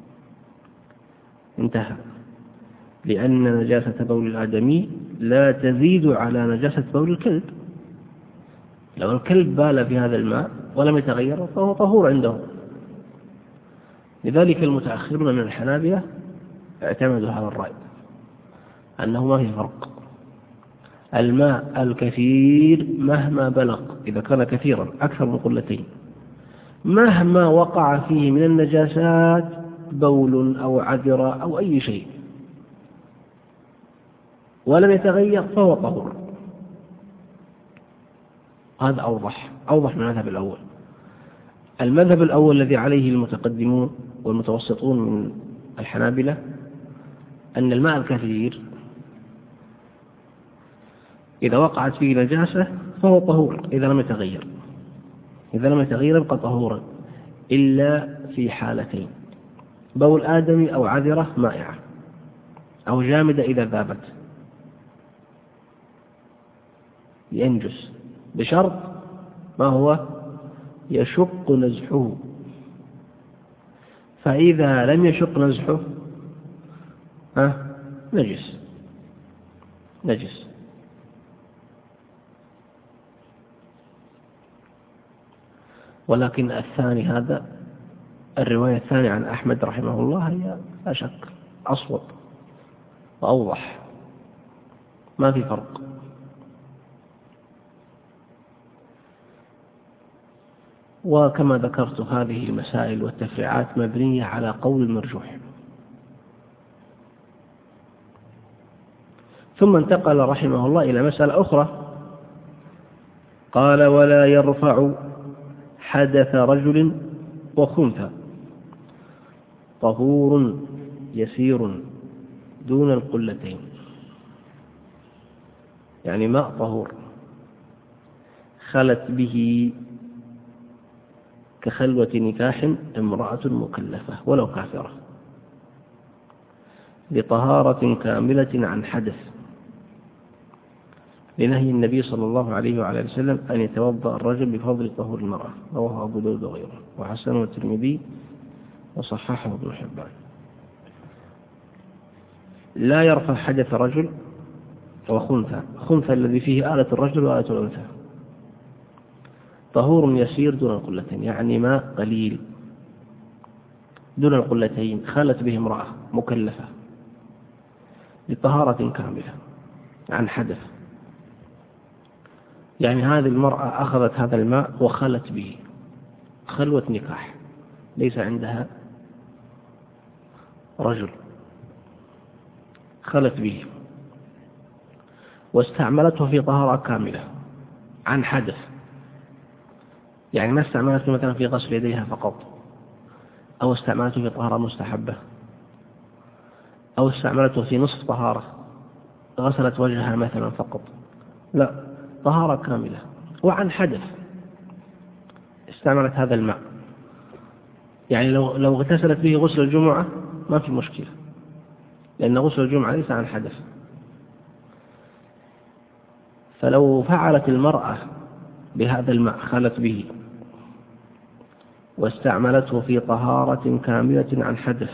انتهى. لأن نجاسة بول الآدمي لا تزيد على نجاسة بول الكلب. لو الكلب بال في هذا الماء ولم يتغير فهو طهور عنده. لذلك المتأخرون من الحنابلة اعتمدوا هذا الرأي، أنه ما في فرق. الماء الكثير مهما بلغ، إذا كان كثيرا أكثر من قلتين، مهما وقع فيه من النجاسات بول أو عذرة أو أي شيء ولم يتغير فهو طهور. هذا أوضح من المذهب الأول. المذهب الأول الذي عليه المتقدمون والمتوسطون من الحنابلة أن الماء الكثير إذا وقعت فيه نجاسة فهو طهور إذا لم يتغير. إذا لم يتغير يبقى طهورا إلا في حالتين: بول آدمي أو عذرة مائعة أو جامدة إذا ذابت ينجس، بشرط ما هو يشق نزحه. فإذا لم يشق نزحه نجس. ولكن الثاني، هذا الرواية الثانية عن أحمد رحمه الله، هي لا شك أصوب وأوضح، ما في فرق. وكما ذكرت هذه المسائل والتفريعات مبنية على قول المرجوح. ثم انتقل رحمه الله إلى مسألة أخرى، قال: ولا يرفع حدث رجل وخنثى طهور يسير دون القلتين. يعني ماء طهور خلت به كخلوة نكاح امرأة مكلفة ولو كافرة، لطهارة كاملة عن حدث، لنهي النبي صلى الله عليه وعلى وسلم أن يتوضأ الرجل بفضل طهور المرأة. رواه أبو داود وغيره، وحسنه الترمذي وصححه ابن حبان. لا يرفع حدث رجل وخنثى، خنثى الذي فيه آلة الرجل وآلة الأنثى، طهور يسير دون القلتين، يعني ماء قليل دون القلتين خلت به امرأة مكلفة، لطهارة كاملة عن حدث. يعني هذه المرأة أخذت هذا الماء وخلت به خلوة نكاح، ليس عندها رجل، خلت به واستعملته في طهارة كاملة عن حدث. يعني ما استعملته مثلا في غسل يديها فقط، أو استعملته في طهارة مستحبة، أو استعملته في نصف طهارة غسلت وجهها مثلا فقط، لا، طهارة كاملة وعن حدث استعملت هذا الماء. يعني لو اغتسلت به غسل الجمعة ما في مشكلة، لأن غسل الجمعة ليس عن حدث. فلو فعلت المرأة بهذا الماء خلت به واستعملته في طهارة كاملة عن حدث،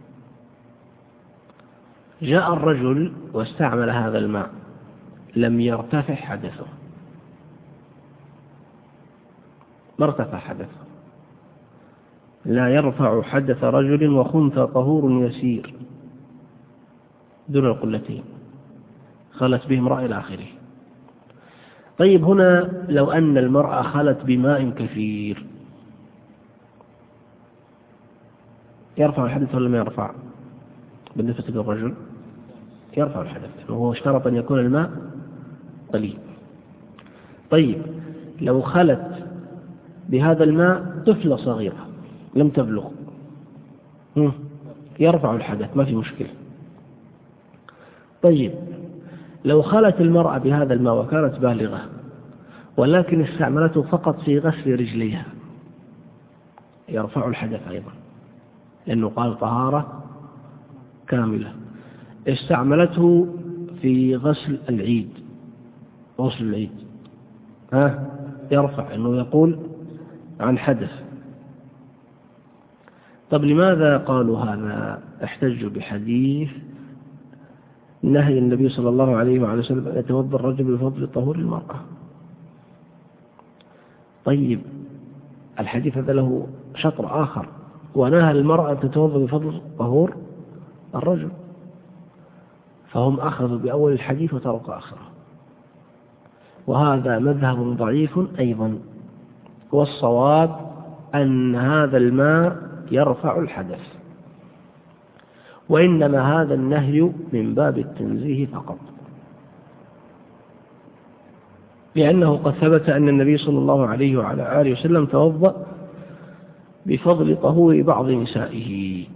جاء الرجل واستعمل هذا الماء، لم يرتفع حدثه، ما ارتفع حدثه، لا يرفع حدث رجل وخنثى طهور يسير دون القلتين خلت به امرأة إلى آخره. طيب هنا لو أن المرأة خلت بماء كثير يرفع الحدث ولا ما يرفع؟ بالنسبة للرجل يرفع الحدث، وهو اشترط أن يكون الماء قليل. طيب لو خلت بهذا الماء طفلة صغيرة لم تبلغ يرفع الحدث ما في مشكلة. طيب لو خلت المرأة بهذا الماء وكانت بالغة ولكن استعملته فقط في غسل رجليها يرفع الحدث أيضا، لأنه قال طهارة كاملة. استعملته في غسل العيد غسل العيد يرفع، أنه يقول عن حدث. طب لماذا قالوا هذا؟ احتجوا بحديث نهي النبي صلى الله عليه وعلى وسلم أن يتوضأ الرجل بفضل طهور المرأة. طيب الحديث هذا له شطر آخر، ونهى المرأة أن تتوضأ بفضل طهور الرجل، فهم أخذوا بأول الحديث وتركوا آخره، وهذا مذهب ضعيف أيضا. والصواب أن هذا الماء يرفع الحدث، وإنما هذا النهي من باب التنزيه فقط، لأنه قد ثبت أن النبي صلى الله عليه وعلى آله وسلم توضأ بفضل طهور بعض نسائه،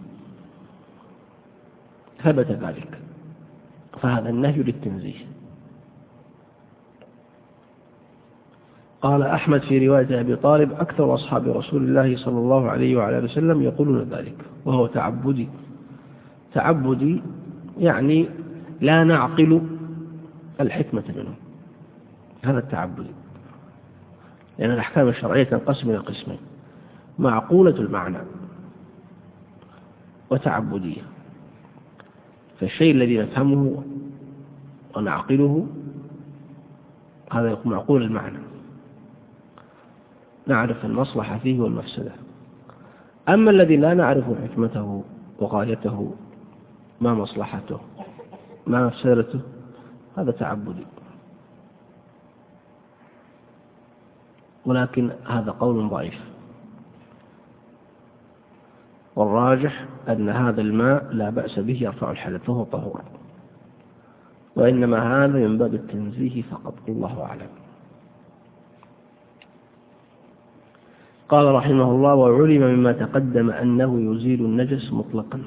ثبت ذلك، فهذا النهي للتنزيه. قال أحمد في رواية أبي طالب أكثر أصحاب رسول الله صلى الله عليه وعلى آله وسلم يقولون ذلك، وهو تعبدي يعني لا نعقل الحكمة منه، هذا التعبدي، لأن الأحكام الشرعية تنقسم إلى قسمين: معقولة المعنى وتعبدية. فالشيء الذي نفهمه ونعقله هذا يكون معقول المعنى، نعرف المصلحة فيه والمفسدة. أما الذي لا نعرف حكمته وغايته، ما مصلحته ما مفسدته، هذا تعبدي. ولكن هذا قول ضعيف، والراجح أن هذا الماء لا بأس به يرفع الحدث فهو طهور، وإنما هذا من باب التنزيه فقط، الله أعلم. قال رحمه الله: وعلم مما تقدم أنه يزيل النجس مطلقا.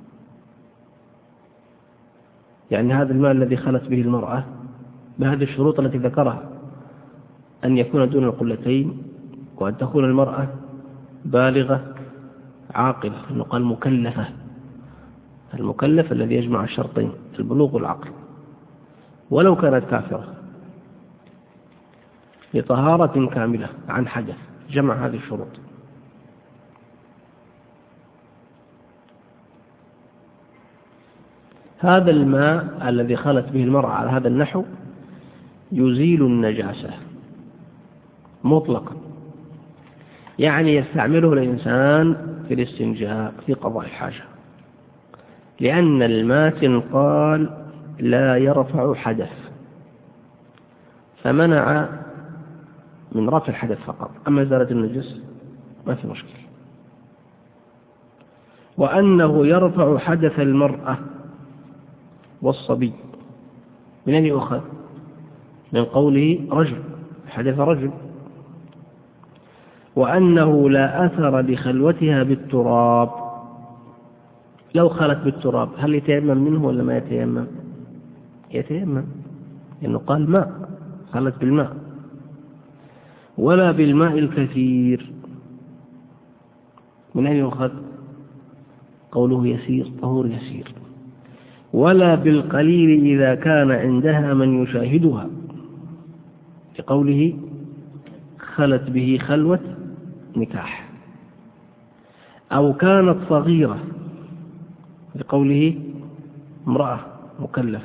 يعني هذا الماء الذي خلت به المرأة بهذه الشروط التي ذكرها، أن يكون دون القلتين، وأن تكون المرأة بالغة عاقلة، إنه قال مكلفة، المكلف الذي يجمع الشرطين البلوغ والعقل، ولو كانت كافرة، لطهارة كاملة عن حدث، جمع هذه الشروط. هذا الماء الذي خلت به المرأة على هذا النحو يزيل النجاسة مطلقا، يعني يستعمله الإنسان في الاستنجاء في قضاء الحاجة، لأن الماتن قال لا يرفع حدث، فمنع من رفع الحدث فقط، أما إزالة النجس ما في مشكلة. وأنه يرفع حدث المرأة والصبي، من أين يؤخذ؟ من قوله رجل، حدث رجل. وأنه لا أثر لخلوتها بالتراب، لو خلت بالتراب هل يتيمم منه ولا ما يتيمم؟ يتيمم، لأنه قال ماء، خلت بالماء. ولا بالماء الكثير، من أين يؤخذ؟ قوله يسير، طهور يسير. ولا بالقليل إذا كان عندها من يشاهدها، لقوله خلت به خلوة نكاح. أو كانت صغيرة، لقوله امرأة مكلفة.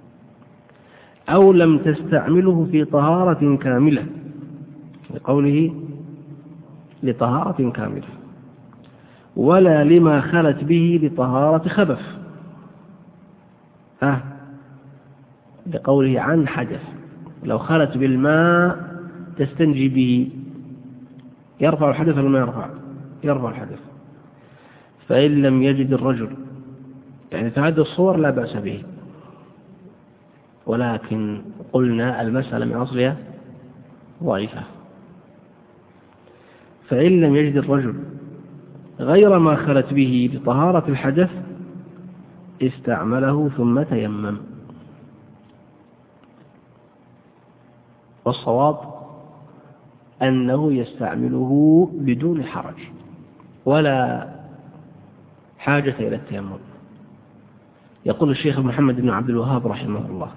أو لم تستعمله في طهارة كاملة، لقوله لطهارة كاملة. ولا لما خلت به لطهارة خبث، لقوله عن حدث. لو خلت بالماء تستنجي به يرفع الحدث ولا ما يرفع؟ يرفع الحدث. فإن لم يجد الرجل، يعني تعدد الصور لا بأس به، ولكن قلنا المسألة من أصلها ضعيفة. فإن لم يجد الرجل غير ما خلت به لطهارة الحدث استعمله ثم تيمم. والصواب أنه يستعمله بدون حرج ولا حاجة إلى التيمم. يقول الشيخ محمد بن عبد الوهاب رحمه الله: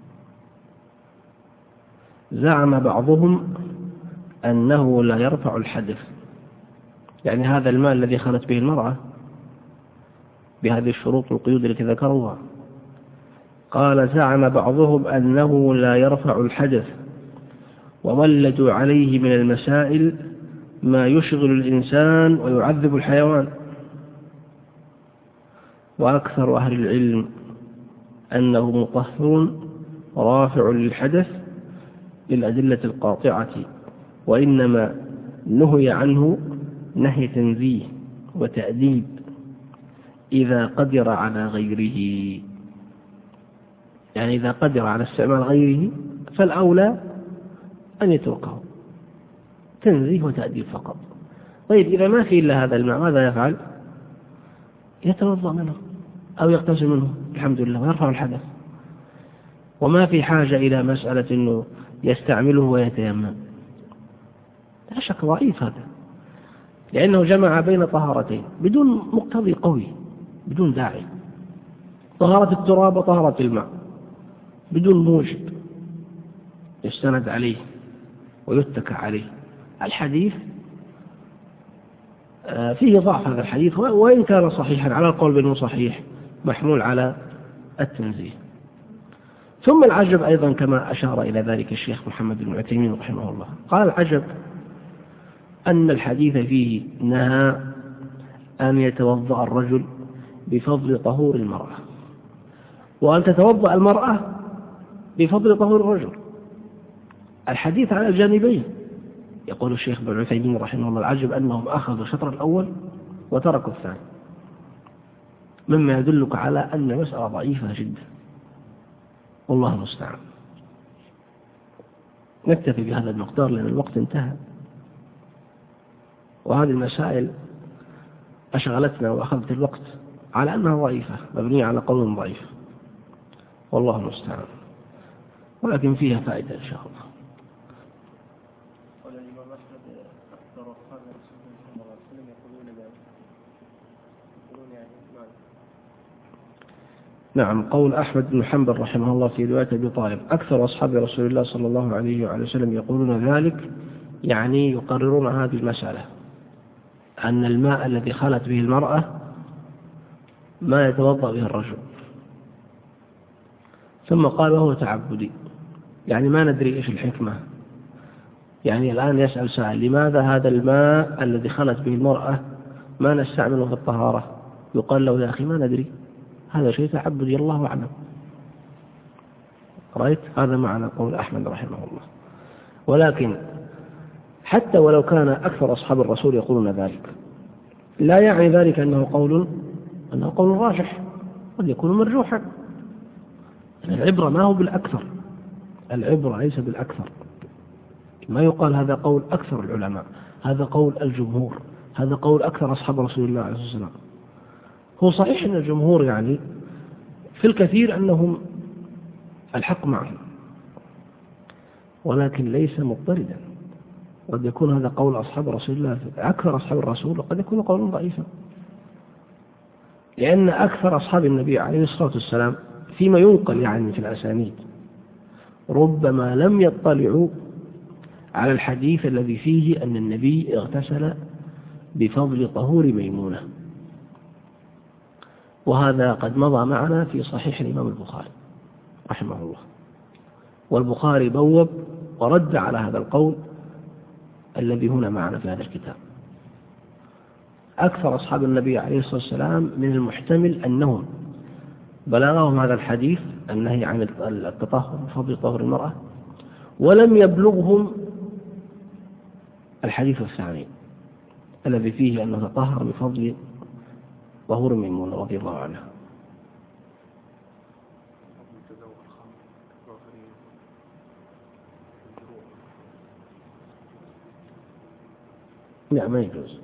زعم بعضهم أنه لا يرفع الحدث، يعني هذا الماء الذي خلت به المرأة بهذه الشروط والقيود التي ذكروها، قال: زعم بعضهم أنه لا يرفع الحدث، وولدوا عليه من المسائل ما يشغل الإنسان ويعذب الحيوان. وأكثر أهل العلم أنه مطهر رافع للحدث للأدلة القاطعة، وإنما نهي عنه نهي تنزيه وتأديب إذا قدر على غيره، يعني إذا قدر على استعمال غيره فالأولى أن يتركه، تنزيه وتأديب فقط. طيب إذا ما في إلا هذا الماء ماذا يفعل؟ يتوضأ منه أو يغتسل منه الحمد لله ويرفع الحدث، وما في حاجة إلى مسألة أنه يستعمله ويتيمم. لا شك ضعيف هذا، لأنه جمع بين طهارتين بدون مقتضي قوي، بدون داعي، طهارة التراب وطهارة الماء بدون موجب يستند عليه ويتكى عليه. الحديث فيه ضعف، هذا الحديث وإن كان صحيحا على القول بأنه صحيح محمول على التنزيه. ثم العجب أيضا كما أشار إلى ذلك الشيخ محمد بن عثيمين رحمه الله، قال: العجب أن الحديث فيه نهى أن يتوضأ الرجل بفضل طهور المرأة، وأن تتوضأ المرأة بفضل طهور الرجل. الحديث على الجانبين. يقول الشيخ بن عثيمين رحمه الله: العجب أنهم أخذوا الشطر الأول وتركوا الثاني، مما يدلك على أن مسألة ضعيفة جدا، والله المستعان. نكتفي بهذا المقدار لأن الوقت انتهى، وهذه المسائل أشغلتنا وأخذت الوقت على أنها ضعيفة مبنية على قول ضعيف، والله المستعان، ولكن فيها فائدة إن شاء الله. نعم، قول أحمد بن حنبل رحمه الله في رواية أبي طالب: أكثر أصحاب رسول الله صلى الله عليه وعلى وسلم يقولون ذلك، يعني يقررون هذه المسألة، أن الماء الذي خلت به المرأة ما يتوضأ به الرجل. ثم قال: وهو تعبدي، يعني ما ندري إيش الحكمة. يعني الآن يسأل سائل: لماذا هذا الماء الذي خلت به المرأة ما نستعمله في الطهارة؟ يقال له: يا أخي ما ندري، هذا شيء تعبدي الله أعلم. رأيت؟ هذا معنى قول أحمد رحمه الله. ولكن حتى ولو كان أكثر أصحاب الرسول يقولون ذلك، لا يعني ذلك أنه قول راجح، قد يكون مرجوحا. العبرة ما هو بالأكثر، العبرة ليس بالأكثر. ما يقال هذا قول أكثر العلماء، هذا قول الجمهور، هذا قول أكثر أصحاب رسول الله عليه الصلاة والسلام. هو صحيح أن الجمهور يعني في الكثير أنهم الحق معهم، ولكن ليس مضطردا. قد يكون هذا قول أصحاب رسول الله أكثر أصحاب الرسول، وقد يكون قولا ضعيفا، لأن أكثر أصحاب النبي عليه الصلاة والسلام فيما ينقل يعني في الأسانيد ربما لم يطلعوا على الحديث الذي فيه أن النبي اغتسل بفضل طهور ميمونة، وهذا قد مضى معنا في صحيح الإمام البخاري رحمه الله، والبخاري بوب ورد على هذا القول الذي هنا معنا في هذا الكتاب. أكثر أصحاب النبي عليه الصلاة والسلام من المحتمل أنهم بلغهم هذا الحديث النهي عن التطهر بفضل طهر المرأة، ولم يبلغهم الحديث الثاني الذي فيه أنه تطهر بفضل طهور ميمونة رضي الله عنها. لا، ما يجوز.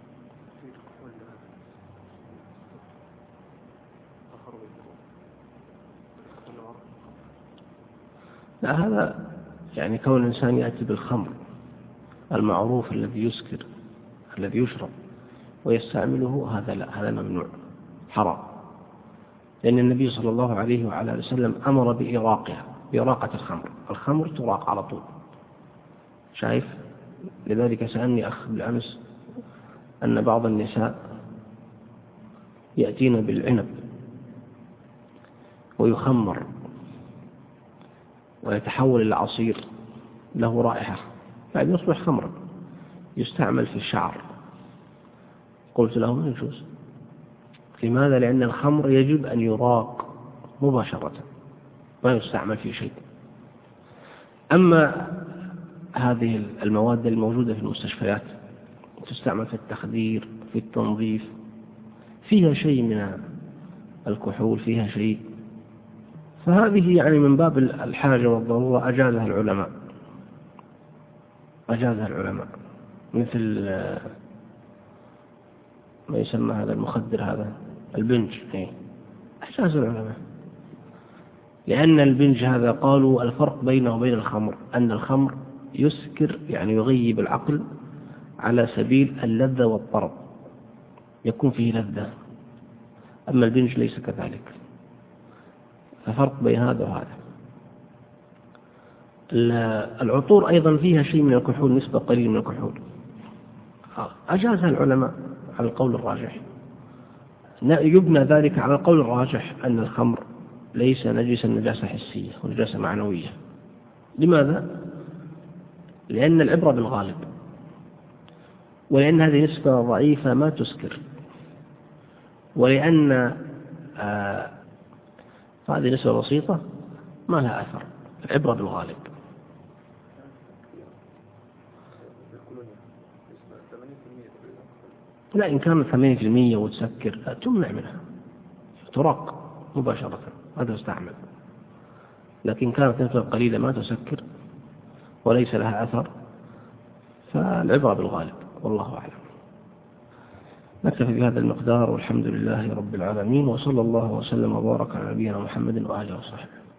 لا، هذا يعني كون الإنسان يأتي بالخمر المعروف الذي يسكر الذي يشرب ويستعمله، هذا لا، هذا ممنوع حرام، لأن النبي صلى الله عليه وعلى وسلم أمر بإراقها، بإراقة الخمر تراق على طول. شايف؟ لذلك سألني أخ بالأمس أن بعض النساء يأتين بالعنب ويخمر ويتحول إلى عصير له رائحة بعد يصبح خمرا يستعمل في الشعر. قلت له ما يجوز. لماذا؟ لأن الخمر يجب أن يراق مباشرة، ما يستعمل في شيء. أما هذه المواد الموجودة في المستشفيات تستعمل في التخدير، في التنظيف، فيها شيء من الكحول، فيها شيء، فهذه يعني من باب الحاجة والضرورة أجازها العلماء، مثل ما يسمى هذا المخدر، هذا البنج، أجاز العلماء، لأن البنج هذا قالوا الفرق بينه وبين الخمر أن الخمر يسكر، يعني يغيب العقل على سبيل اللذة والطرب، يكون فيه لذة، أما البنج ليس كذلك، ففرق بين هذا وهذا. العطور أيضا فيها شيء من الكحول، نسبة قليلة من الكحول، أجازها العلماء على القول الراجح. يبنى ذلك على القول الراجح أن الخمر ليس نجسا نجاسة حسية ونجاسة معنوية. لماذا؟ لأن العبرة بالغالب، ولأن هذه نسبة ضعيفة ما تسكر، ولأن هذه نسبة بسيطة ما لها أثر. العبرة بالغالب. لا، إن كانت 80% وتسكر تمنع منها، تراق مباشرة، هذا يستعمل. لكن كانت نسبة قليلة ما تسكر وليس لها أثر، فالعبرة بالغالب، والله أعلم. نكتفي بهذا المقدار، والحمد لله رب العالمين، وصلى الله وسلم وبارك على نبينا محمد وآله وصحبه.